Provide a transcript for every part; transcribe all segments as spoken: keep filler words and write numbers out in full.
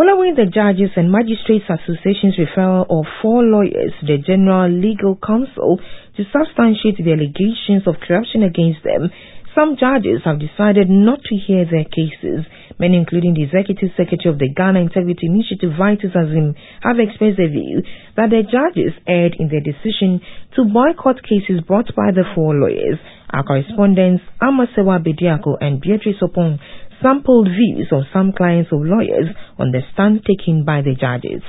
Following the Judges and Magistrates Association's referral of four lawyers to the General Legal Counsel to substantiate the allegations of corruption against them, some judges have decided not to hear their cases. Many, including the Executive Secretary of the Ghana Integrity Initiative, Vitus Azim, have expressed their view that the judges erred in their decision to boycott cases brought by the four lawyers. Our correspondents Amasewa Bediako and Beatrice Opon sampled views of some clients of lawyers on the stand taken by the judges.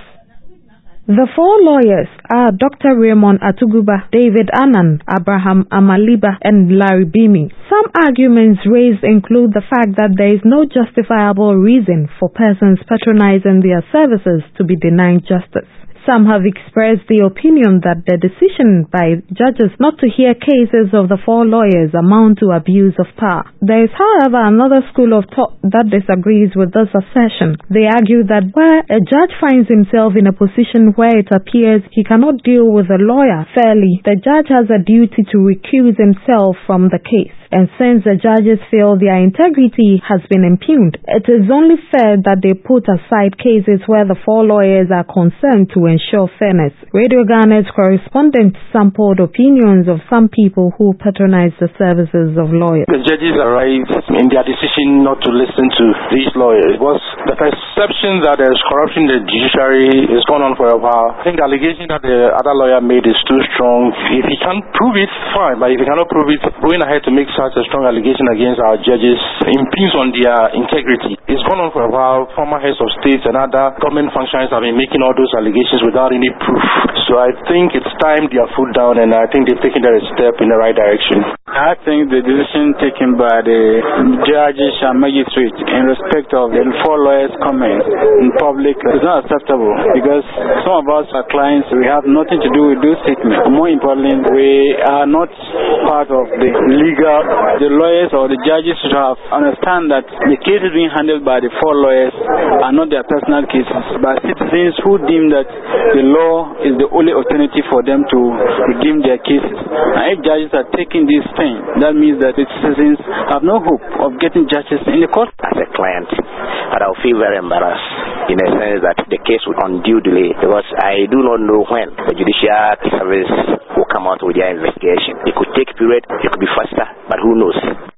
The four lawyers are Doctor Raymond Atuguba, David Annan, Abraham Amaliba, and Larry Bimi. Some arguments raised include the fact that there is no justifiable reason for persons patronizing their services to be denied justice. Some have expressed the opinion that the decision by judges not to hear cases of the four lawyers amount to abuse of power. There is, however, another school of thought that disagrees with this assertion. They argue that where a judge finds himself in a position where it appears he cannot deal with a lawyer fairly, the judge has a duty to recuse himself from the case. And since the judges feel their integrity has been impugned, it is only fair that they put aside cases where the four lawyers are concerned to ensure fairness. Radio Ghana's correspondent sampled opinions of some people who patronize the services of lawyers. The judges arrived in their decision not to listen to these lawyers. It was the perception that there's corruption in the judiciary is going on for a while. I think the allegation that the other lawyer made is too strong. If he can't prove it, fine. But if he cannot prove it, going ahead to make such a strong allegation against our judges impugns on their integrity. It's gone on for a while. Former heads of states and other government functionaries have been making all those allegations without any proof. So I think it's time they are put down, and I think they've taken that step in the right direction. I think the decision taken by the judges and magistrates in respect of the four lawyers' comments in public is not acceptable, because some of us are clients, we have nothing to do with those statements. More importantly, we are not part of the legal. The lawyers or the judges should have understand that the cases being handled by the four lawyers are not their personal cases, but citizens who deem that the law is the only alternative for them to redeem their cases. And if judges are taking this thing, that means that the citizens have no hope of getting justice in the court. As a client, but I'll feel very embarrassed in a sense that the case will undue delay, because I do not know when the judicial service will come out with their investigation. It could take a period, it could be faster, but who knows?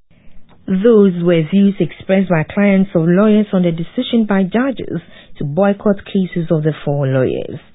Those were views expressed by clients of lawyers on the decision by judges to boycott cases of the four lawyers.